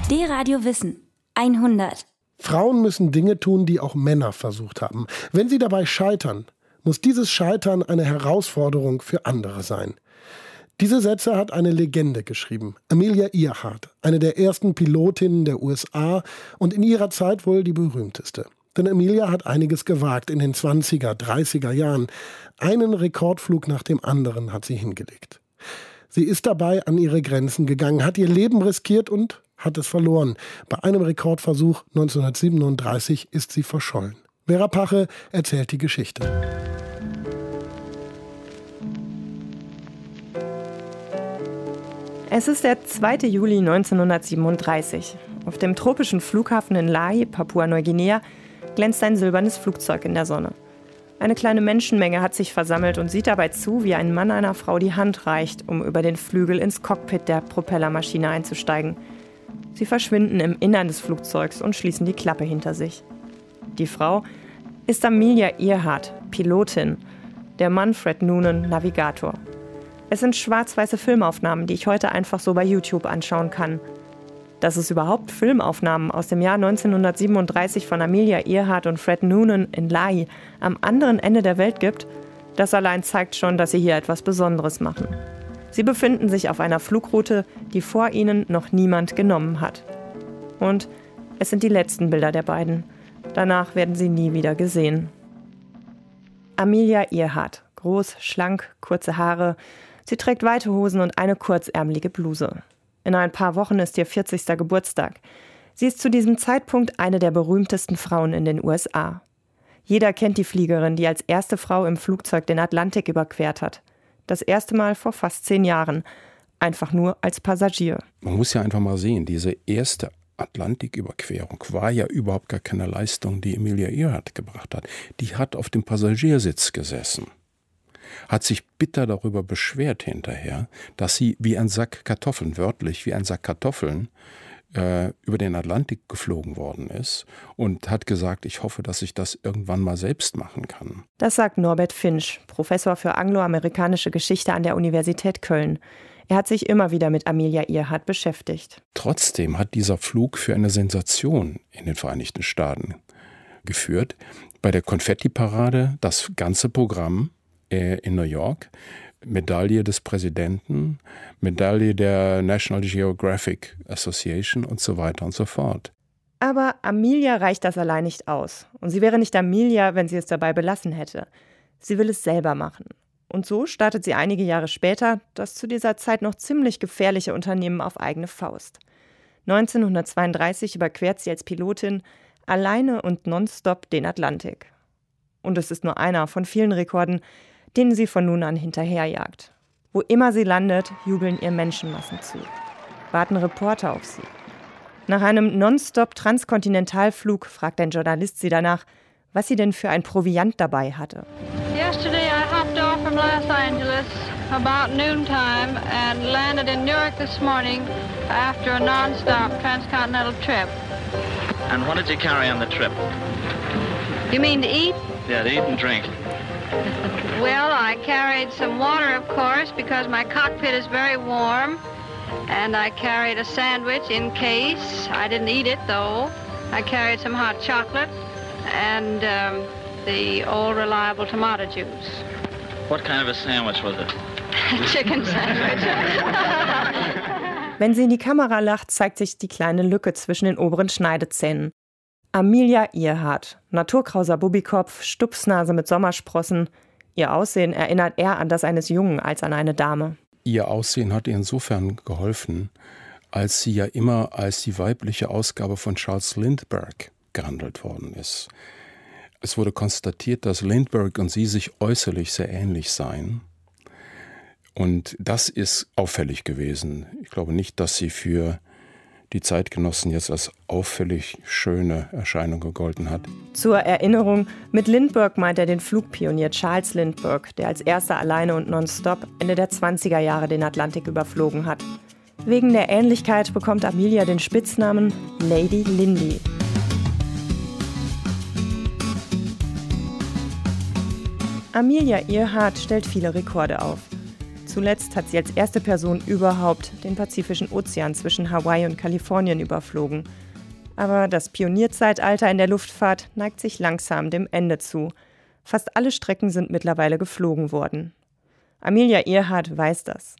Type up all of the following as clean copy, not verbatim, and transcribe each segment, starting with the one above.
D-Radio Wissen 100. Frauen müssen Dinge tun, die auch Männer versucht haben. Wenn sie dabei scheitern, muss dieses Scheitern eine Herausforderung für andere sein. Diese Sätze hat eine Legende geschrieben, Amelia Earhart, eine der ersten Pilotinnen der USA und in ihrer Zeit wohl die berühmteste. Denn Amelia hat einiges gewagt in den 20er, 30er Jahren. Einen Rekordflug nach dem anderen hat sie hingelegt. Sie ist dabei an ihre Grenzen gegangen, hat ihr Leben riskiert und hat es verloren. Bei einem Rekordversuch 1937 ist sie verschollen. Vera Pache erzählt die Geschichte. Es ist der 2. Juli 1937. Auf dem tropischen Flughafen in Lae, Papua-Neuguinea, glänzt ein silbernes Flugzeug in der Sonne. Eine kleine Menschenmenge hat sich versammelt und sieht dabei zu, wie ein Mann einer Frau die Hand reicht, um über den Flügel ins Cockpit der Propellermaschine einzusteigen. Sie verschwinden im Innern des Flugzeugs und schließen die Klappe hinter sich. Die Frau ist Amelia Earhart, Pilotin, der Mann Fred Noonan, Navigator. Es sind schwarz-weiße Filmaufnahmen, die ich heute einfach so bei YouTube anschauen kann. Dass es überhaupt Filmaufnahmen aus dem Jahr 1937 von Amelia Earhart und Fred Noonan in Lae am anderen Ende der Welt gibt, das allein zeigt schon, dass sie hier etwas Besonderes machen. Sie befinden sich auf einer Flugroute, die vor ihnen noch niemand genommen hat. Und es sind die letzten Bilder der beiden. Danach werden sie nie wieder gesehen. Amelia Earhart, groß, schlank, kurze Haare. Sie trägt weite Hosen und eine kurzärmelige Bluse. In ein paar Wochen ist ihr 40. Geburtstag. Sie ist zu diesem Zeitpunkt eine der berühmtesten Frauen in den USA. Jeder kennt die Fliegerin, die als erste Frau im Flugzeug den Atlantik überquert hat. Das erste Mal vor fast 10 Jahren. Einfach nur als Passagier. Man muss ja einfach mal sehen, diese erste Atlantiküberquerung war ja überhaupt gar keine Leistung, die Amelia Earhart gebracht hat. Die hat auf dem Passagiersitz gesessen. Hat sich bitter darüber beschwert hinterher, dass sie wie ein Sack Kartoffeln, wörtlich wie ein Sack Kartoffeln, über den Atlantik geflogen worden ist und hat gesagt, ich hoffe, dass ich das irgendwann mal selbst machen kann. Das sagt Norbert Finch, Professor für angloamerikanische Geschichte an der Universität Köln. Er hat sich immer wieder mit Amelia Earhart beschäftigt. Trotzdem hat dieser Flug für eine Sensation in den Vereinigten Staaten geführt. Bei der Konfetti-Parade das ganze Programm in New York, Medaille des Präsidenten, Medaille der National Geographic Association und so weiter und so fort. Aber Amelia reicht das allein nicht aus. Und sie wäre nicht Amelia, wenn sie es dabei belassen hätte. Sie will es selber machen. Und so startet sie einige Jahre später das zu dieser Zeit noch ziemlich gefährliche Unternehmen auf eigene Faust. 1932 überquert sie als Pilotin alleine und nonstop den Atlantik. Und es ist nur einer von vielen Rekorden, denen sie von nun an hinterherjagt. Wo immer sie landet, jubeln ihr Menschenmassen zu. Warten Reporter auf sie. Nach einem Nonstop-Transkontinentalflug fragt ein Journalist sie danach, was sie denn für ein Proviant dabei hatte. Yesterday I hopped off from Los Angeles about noontime and landed in Newark this morning after a non-stop transcontinental trip. And what did you carry on the trip? You mean to eat? Yeah, to eat and drink. Well, I carried some water, of course, because my cockpit is very warm. And I carried a sandwich in case. I didn't eat it, though. I carried some hot chocolate and the old reliable tomato juice. What kind of a sandwich was it? Chicken sandwich. Wenn sie in die Kamera lacht, zeigt sich die kleine Lücke zwischen den oberen Schneidezähnen. Amelia Earhart, naturkrauser Bubikopf, Stupsnase mit Sommersprossen. Ihr Aussehen erinnert eher an das eines Jungen als an eine Dame. Ihr Aussehen hat ihr insofern geholfen, als sie ja immer als die weibliche Ausgabe von Charles Lindbergh gehandelt worden ist. Es wurde konstatiert, dass Lindbergh und sie sich äußerlich sehr ähnlich seien. Und das ist auffällig gewesen. Ich glaube nicht, dass sie für die Zeitgenossen jetzt als auffällig schöne Erscheinung gegolten hat. Zur Erinnerung, mit Lindbergh meint er den Flugpionier Charles Lindbergh, der als erster alleine und nonstop Ende der 20er Jahre den Atlantik überflogen hat. Wegen der Ähnlichkeit bekommt Amelia den Spitznamen Lady Lindy. Amelia Earhart stellt viele Rekorde auf. Zuletzt hat sie als erste Person überhaupt den Pazifischen Ozean zwischen Hawaii und Kalifornien überflogen. Aber das Pionierzeitalter in der Luftfahrt neigt sich langsam dem Ende zu. Fast alle Strecken sind mittlerweile geflogen worden. Amelia Earhart weiß das.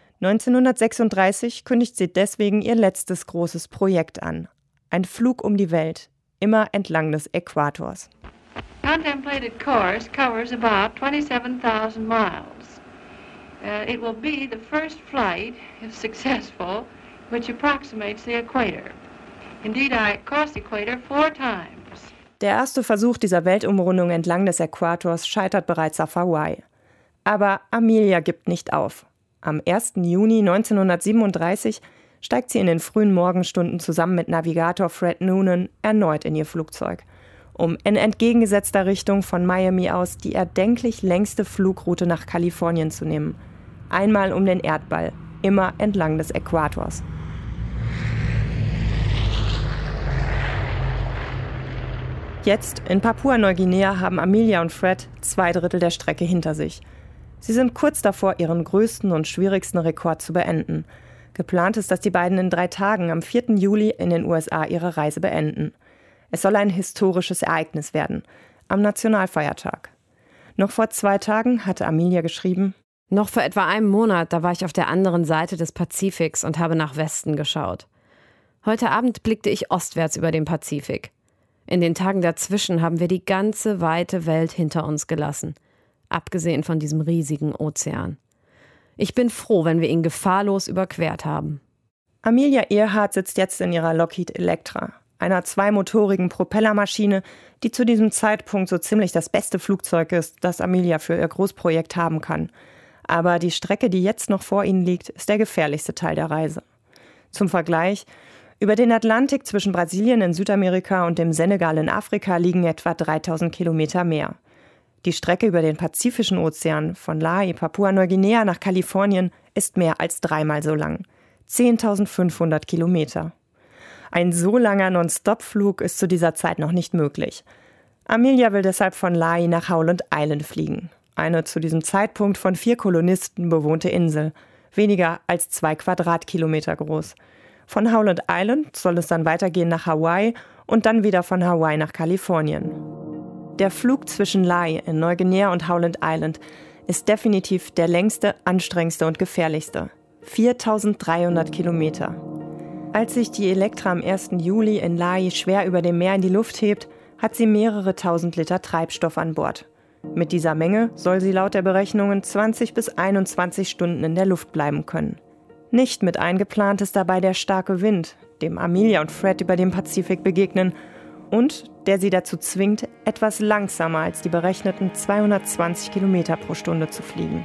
1936 kündigt sie deswegen ihr letztes großes Projekt an. Ein Flug um die Welt, immer entlang des Äquators. Contemplated course covers about 27,000 miles. It will be the first flight, if successful, which approximates the equator. Indeed, I crossed the equator 4 times. Der erste Versuch dieser Weltumrundung entlang des Äquators scheitert bereits auf Hawaii. Aber Amelia gibt nicht auf. Am 1. Juni 1937 steigt sie in den frühen Morgenstunden zusammen mit Navigator Fred Noonan erneut in ihr Flugzeug, um in entgegengesetzter Richtung von Miami aus die erdenklich längste Flugroute nach Kalifornien zu nehmen. Einmal um den Erdball, immer entlang des Äquators. Jetzt in Papua-Neuguinea haben Amelia und Fred 2/3 der Strecke hinter sich. Sie sind kurz davor, ihren größten und schwierigsten Rekord zu beenden. Geplant ist, dass die beiden in 3 Tagen am 4. Juli in den USA ihre Reise beenden. Es soll ein historisches Ereignis werden, am Nationalfeiertag. Noch vor 2 Tagen hatte Amelia geschrieben: Noch vor etwa einem Monat, da war ich auf der anderen Seite des Pazifiks und habe nach Westen geschaut. Heute Abend blickte ich ostwärts über den Pazifik. In den Tagen dazwischen haben wir die ganze weite Welt hinter uns gelassen, abgesehen von diesem riesigen Ozean. Ich bin froh, wenn wir ihn gefahrlos überquert haben. Amelia Earhart sitzt jetzt in ihrer Lockheed Electra, einer 2-motorigen Propellermaschine, die zu diesem Zeitpunkt so ziemlich das beste Flugzeug ist, das Amelia für ihr Großprojekt haben kann. Aber die Strecke, die jetzt noch vor ihnen liegt, ist der gefährlichste Teil der Reise. Zum Vergleich: Über den Atlantik zwischen Brasilien in Südamerika und dem Senegal in Afrika liegen etwa 3000 Kilometer mehr. Die Strecke über den Pazifischen Ozean von Lae, Papua-Neuguinea nach Kalifornien ist mehr als 3-mal so lang. 10.500 Kilometer. Ein so langer Non-Stop-Flug ist zu dieser Zeit noch nicht möglich. Amelia will deshalb von Lae nach Howland Island fliegen. Eine zu diesem Zeitpunkt von 4 Kolonisten bewohnte Insel. Weniger als 2 Quadratkilometer groß. Von Howland Island soll es dann weitergehen nach Hawaii und dann wieder von Hawaii nach Kalifornien. Der Flug zwischen Lae in Neuguinea und Howland Island ist definitiv der längste, anstrengendste und gefährlichste. 4.300 Kilometer. Als sich die Electra am 1. Juli in Lae schwer über dem Meer in die Luft hebt, hat sie mehrere 1000 Liter Treibstoff an Bord. Mit dieser Menge soll sie laut der Berechnungen 20 bis 21 Stunden in der Luft bleiben können. Nicht mit eingeplant ist dabei der starke Wind, dem Amelia und Fred über dem Pazifik begegnen und der sie dazu zwingt, etwas langsamer als die berechneten 220 Kilometer pro Stunde zu fliegen.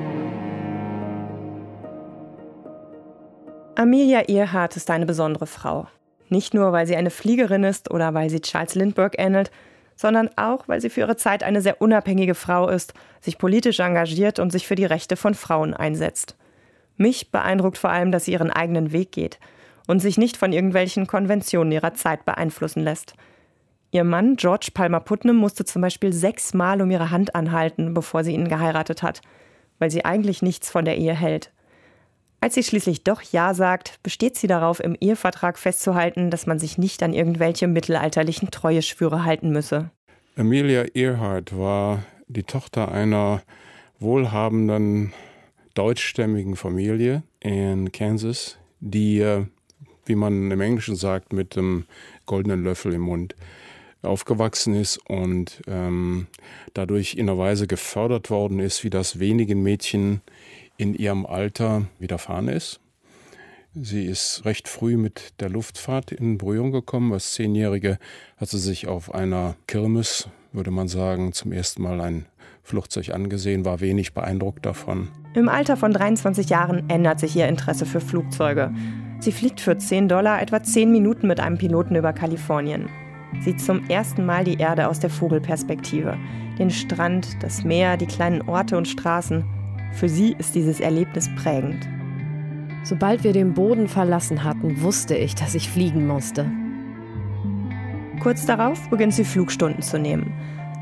Amelia Earhart ist eine besondere Frau. Nicht nur, weil sie eine Fliegerin ist oder weil sie Charles Lindbergh ähnelt, sondern auch, weil sie für ihre Zeit eine sehr unabhängige Frau ist, sich politisch engagiert und sich für die Rechte von Frauen einsetzt. Mich beeindruckt vor allem, dass sie ihren eigenen Weg geht und sich nicht von irgendwelchen Konventionen ihrer Zeit beeinflussen lässt. Ihr Mann, George Palmer Putnam, musste zum Beispiel 6 Mal um ihre Hand anhalten, bevor sie ihn geheiratet hat, weil sie eigentlich nichts von der Ehe hält. Als sie schließlich doch Ja sagt, besteht sie darauf, im Ehevertrag festzuhalten, dass man sich nicht an irgendwelche mittelalterlichen Treueschwüre halten müsse. Amelia Earhart war die Tochter einer wohlhabenden deutschstämmigen Familie in Kansas, die, wie man im Englischen sagt, mit dem goldenen Löffel im Mund aufgewachsen ist und dadurch in einer Weise gefördert worden ist, wie das wenigen Mädchen in ihrem Alter widerfahren ist. Sie ist recht früh mit der Luftfahrt in Berührung gekommen. Als 10-Jährige hat sie sich auf einer Kirmes, würde man sagen, zum ersten Mal ein Flugzeug angesehen, war wenig beeindruckt davon. Im Alter von 23 Jahren ändert sich ihr Interesse für Flugzeuge. Sie fliegt für $10 etwa 10 Minuten mit einem Piloten über Kalifornien. Sieht zum ersten Mal die Erde aus der Vogelperspektive. Den Strand, das Meer, die kleinen Orte und Straßen. Für sie ist dieses Erlebnis prägend. Sobald wir den Boden verlassen hatten, wusste ich, dass ich fliegen musste. Kurz darauf beginnt sie Flugstunden zu nehmen.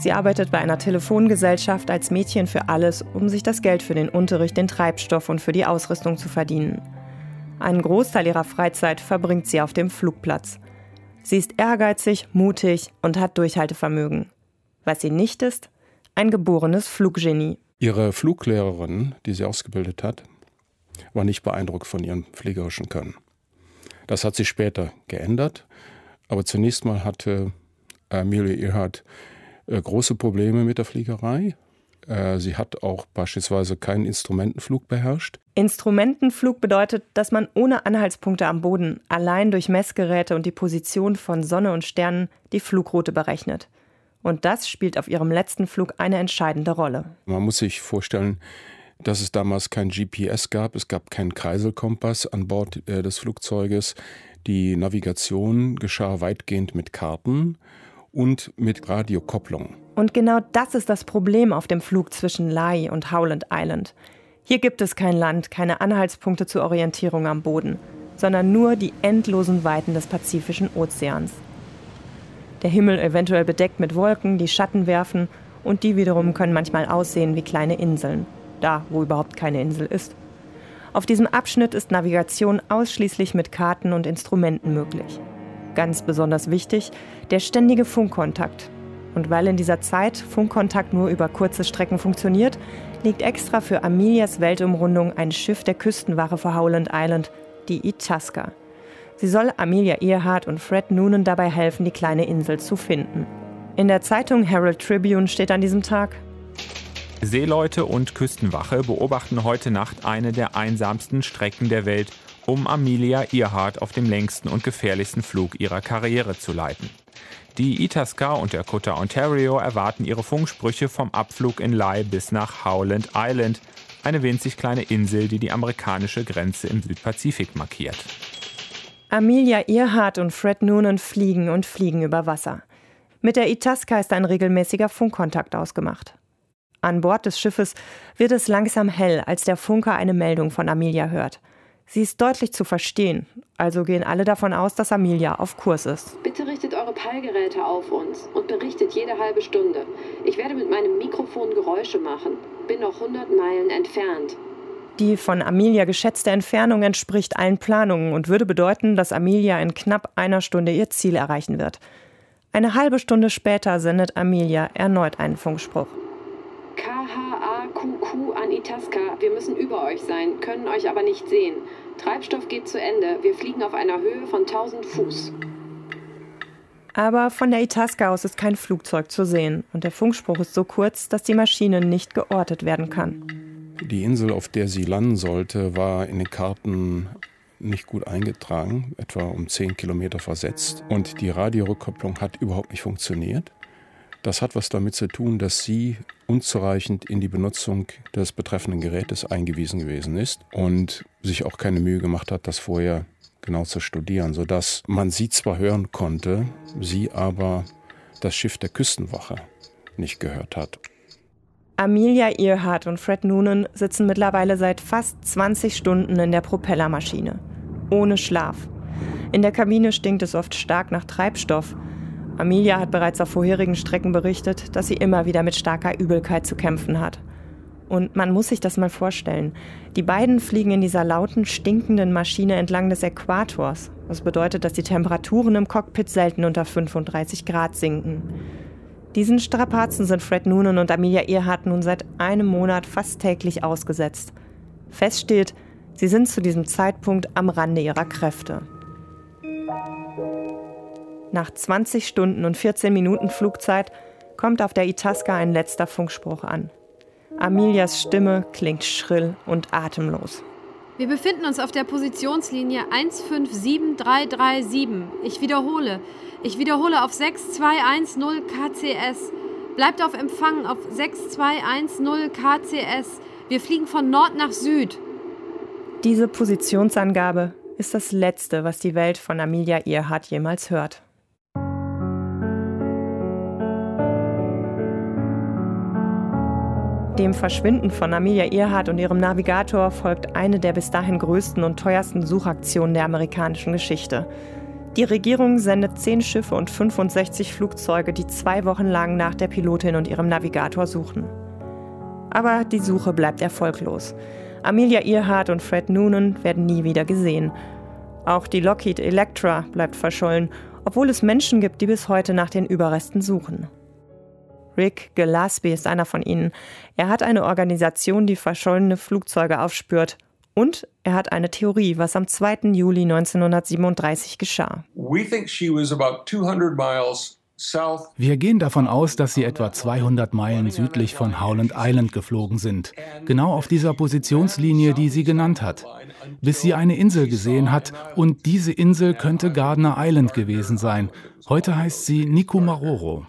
Sie arbeitet bei einer Telefongesellschaft als Mädchen für alles, um sich das Geld für den Unterricht, den Treibstoff und für die Ausrüstung zu verdienen. Einen Großteil ihrer Freizeit verbringt sie auf dem Flugplatz. Sie ist ehrgeizig, mutig und hat Durchhaltevermögen. Was sie nicht ist, ein geborenes Fluggenie. Ihre Fluglehrerin, die sie ausgebildet hat, war nicht beeindruckt von ihrem fliegerischen Können. Das hat sich später geändert, aber zunächst mal hatte Amelia Earhart große Probleme mit der Fliegerei. Sie hat auch beispielsweise keinen Instrumentenflug beherrscht. Instrumentenflug bedeutet, dass man ohne Anhaltspunkte am Boden, allein durch Messgeräte und die Position von Sonne und Sternen, die Flugroute berechnet. Und das spielt auf ihrem letzten Flug eine entscheidende Rolle. Man muss sich vorstellen, dass es damals kein GPS gab, es gab keinen Kreiselkompass an Bord des Flugzeuges. Die Navigation geschah weitgehend mit Karten und mit Radiokopplung. Und genau das ist das Problem auf dem Flug zwischen Lae und Howland Island. Hier gibt es kein Land, keine Anhaltspunkte zur Orientierung am Boden, sondern nur die endlosen Weiten des Pazifischen Ozeans. Der Himmel eventuell bedeckt mit Wolken, die Schatten werfen, und die wiederum können manchmal aussehen wie kleine Inseln. Da, wo überhaupt keine Insel ist. Auf diesem Abschnitt ist Navigation ausschließlich mit Karten und Instrumenten möglich. Ganz besonders wichtig, der ständige Funkkontakt. Und weil in dieser Zeit Funkkontakt nur über kurze Strecken funktioniert, liegt extra für Amelias Weltumrundung ein Schiff der Küstenwache vor Howland Island, die Itasca. Sie soll Amelia Earhart und Fred Noonan dabei helfen, die kleine Insel zu finden. In der Zeitung Herald Tribune steht an diesem Tag: Seeleute und Küstenwache beobachten heute Nacht eine der einsamsten Strecken der Welt, um Amelia Earhart auf dem längsten und gefährlichsten Flug ihrer Karriere zu leiten. Die Itasca und der Kutter Ontario erwarten ihre Funksprüche vom Abflug in Lae bis nach Howland Island, eine winzig kleine Insel, die die amerikanische Grenze im Südpazifik markiert. Amelia Earhart und Fred Noonan fliegen und fliegen über Wasser. Mit der Itasca ist ein regelmäßiger Funkkontakt ausgemacht. An Bord des Schiffes wird es langsam hell, als der Funker eine Meldung von Amelia hört. Sie ist deutlich zu verstehen, also gehen alle davon aus, dass Amelia auf Kurs ist. Bitte richtet eure Peilgeräte auf uns und berichtet jede halbe Stunde. Ich werde mit meinem Mikrofon Geräusche machen. Bin noch 100 Meilen entfernt. Die von Amelia geschätzte Entfernung entspricht allen Planungen und würde bedeuten, dass Amelia in knapp einer Stunde ihr Ziel erreichen wird. Eine halbe Stunde später sendet Amelia erneut einen Funkspruch. KHAQQ an Itasca. Wir müssen über euch sein, können euch aber nicht sehen. Treibstoff geht zu Ende. Wir fliegen auf einer Höhe von 1000 Fuß. Aber von der Itasca aus ist kein Flugzeug zu sehen. Und der Funkspruch ist so kurz, dass die Maschine nicht geortet werden kann. Die Insel, auf der sie landen sollte, war in den Karten nicht gut eingetragen, etwa um 10 Kilometer versetzt. Und die Radiorückkopplung hat überhaupt nicht funktioniert. Das hat was damit zu tun, dass sie unzureichend in die Benutzung des betreffenden Gerätes eingewiesen gewesen ist und sich auch keine Mühe gemacht hat, das vorher genau zu studieren, sodass man sie zwar hören konnte, sie aber das Schiff der Küstenwache nicht gehört hat. Amelia Earhart und Fred Noonan sitzen mittlerweile seit fast 20 Stunden in der Propellermaschine. Ohne Schlaf. In der Kabine stinkt es oft stark nach Treibstoff. Amelia hat bereits auf vorherigen Strecken berichtet, dass sie immer wieder mit starker Übelkeit zu kämpfen hat. Und man muss sich das mal vorstellen. Die beiden fliegen in dieser lauten, stinkenden Maschine entlang des Äquators. Was bedeutet, dass die Temperaturen im Cockpit selten unter 35 Grad sinken. Diesen Strapazen sind Fred Noonan und Amelia Earhart nun seit einem Monat fast täglich ausgesetzt. Fest steht, sie sind zu diesem Zeitpunkt am Rande ihrer Kräfte. Nach 20 Stunden und 14 Minuten Flugzeit kommt auf der Itasca ein letzter Funkspruch an. Amelias Stimme klingt schrill und atemlos. Wir befinden uns auf der Positionslinie 157337. Ich wiederhole auf 6210 KCS. Bleibt auf Empfang auf 6210 KCS. Wir fliegen von Nord nach Süd. Diese Positionsangabe ist das Letzte, was die Welt von Amelia Earhart jemals hört. Dem Verschwinden von Amelia Earhart und ihrem Navigator folgt eine der bis dahin größten und teuersten Suchaktionen der amerikanischen Geschichte. Die Regierung sendet 10 Schiffe und 65 Flugzeuge, die 2 Wochen lang nach der Pilotin und ihrem Navigator suchen. Aber die Suche bleibt erfolglos. Amelia Earhart und Fred Noonan werden nie wieder gesehen. Auch die Lockheed Electra bleibt verschollen, obwohl es Menschen gibt, die bis heute nach den Überresten suchen. Rick Gillespie ist einer von ihnen. Er hat eine Organisation, die verschollene Flugzeuge aufspürt. Und er hat eine Theorie, was am 2. Juli 1937 geschah. Wir gehen davon aus, dass sie etwa 200 Meilen südlich von Howland Island geflogen sind. Genau auf dieser Positionslinie, die sie genannt hat. Bis sie eine Insel gesehen hat. Und diese Insel könnte Gardner Island gewesen sein. Heute heißt sie Nikumaroro.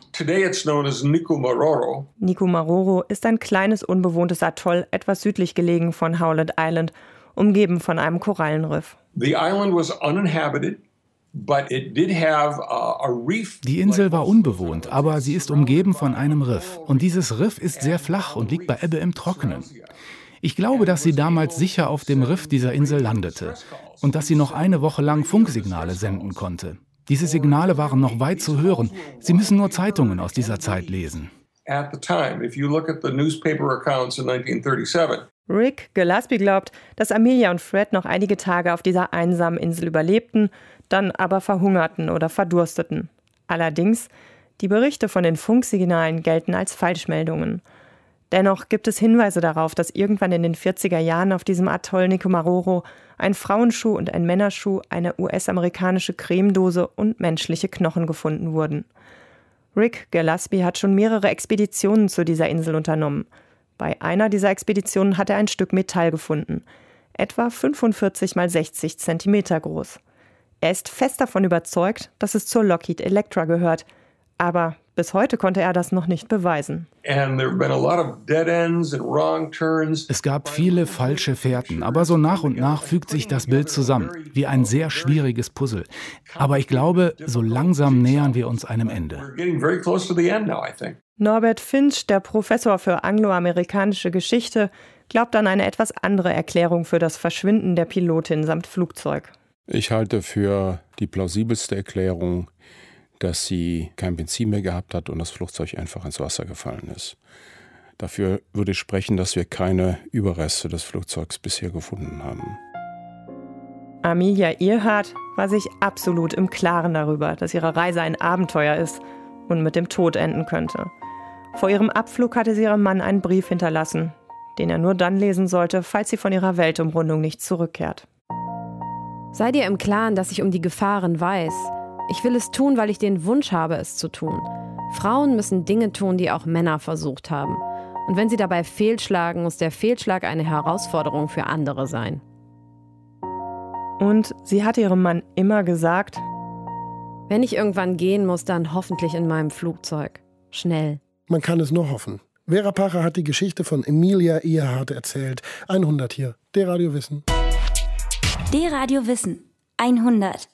Nikumaroro ist ein kleines unbewohntes Atoll, etwas südlich gelegen von Howland Island, umgeben von einem Korallenriff. Die Insel war unbewohnt, aber sie ist umgeben von einem Riff. Und dieses Riff ist sehr flach und liegt bei Ebbe im Trockenen. Ich glaube, dass sie damals sicher auf dem Riff dieser Insel landete und dass sie noch eine Woche lang Funksignale senden konnte. Diese Signale waren noch weit zu hören. Sie müssen nur Zeitungen aus dieser Zeit lesen. Rick Gillespie glaubt, dass Amelia und Fred noch einige Tage auf dieser einsamen Insel überlebten, dann aber verhungerten oder verdursteten. Allerdings, die Berichte von den Funksignalen gelten als Falschmeldungen. Dennoch gibt es Hinweise darauf, dass irgendwann in den 40er Jahren auf diesem Atoll Nikumaroro ein Frauenschuh und ein Männerschuh, eine US-amerikanische Cremedose und menschliche Knochen gefunden wurden. Rick Gillespie hat schon mehrere Expeditionen zu dieser Insel unternommen. Bei einer dieser Expeditionen hat er ein Stück Metall gefunden, etwa 45 mal 60 Zentimeter groß. Er ist fest davon überzeugt, dass es zur Lockheed Electra gehört, aber bis heute konnte er das noch nicht beweisen. Es gab viele falsche Fährten, aber so nach und nach fügt sich das Bild zusammen, wie ein sehr schwieriges Puzzle. Aber ich glaube, so langsam nähern wir uns einem Ende. Norbert Finch, der Professor für angloamerikanische Geschichte, glaubt an eine etwas andere Erklärung für das Verschwinden der Pilotin samt Flugzeug. Ich halte für die plausibelste Erklärung, dass sie kein Benzin mehr gehabt hat und das Flugzeug einfach ins Wasser gefallen ist. Dafür würde sprechen, dass wir keine Überreste des Flugzeugs bisher gefunden haben. Amelia Earhart war sich absolut im Klaren darüber, dass ihre Reise ein Abenteuer ist und mit dem Tod enden könnte. Vor ihrem Abflug hatte sie ihrem Mann einen Brief hinterlassen, den er nur dann lesen sollte, falls sie von ihrer Weltumrundung nicht zurückkehrt. Sei dir im Klaren, dass ich um die Gefahren weiß. Ich will es tun, weil ich den Wunsch habe, es zu tun. Frauen müssen Dinge tun, die auch Männer versucht haben. Und wenn sie dabei fehlschlagen, muss der Fehlschlag eine Herausforderung für andere sein. Und sie hatte ihrem Mann immer gesagt: Wenn ich irgendwann gehen muss, dann hoffentlich in meinem Flugzeug. Schnell. Man kann es nur hoffen. Vera Pacher hat die Geschichte von Amelia Earhart erzählt. 100 hier, der Radio Wissen. Der Radio Wissen. 100.